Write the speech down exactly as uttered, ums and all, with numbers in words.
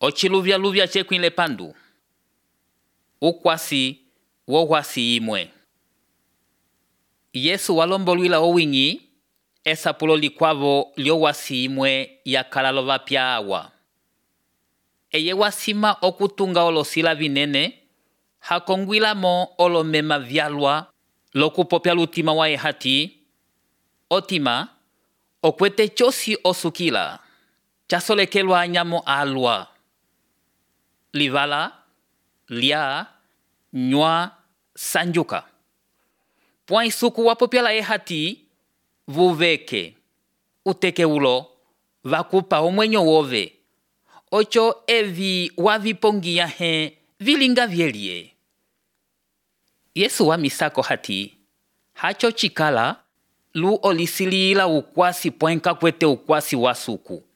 ochiluvya luvya chekwile pandu. Ukwasi wohwasi imwe. Yesu walombolwila owingi esapulo likwavo lyowasi imwe yakalalo vapya awa. Eye wasima okutunga olosila vinene hakongwilamo olomema vyalwa lokupopya lutima wa ehati. Otima okwete chosi osukila chasolekelwa anyamo alwa. Livala, lia, nywa, sanjuka. Pwa isuku wapopya la ehati vuveke. Uteke ulo vakupa omwenyo wove. Ocho evi wavipongia he vilinga vielie. Yesu wa misako hati hacho chikala lu olisilila ukwasi poenka kwete ukwasi wasuku.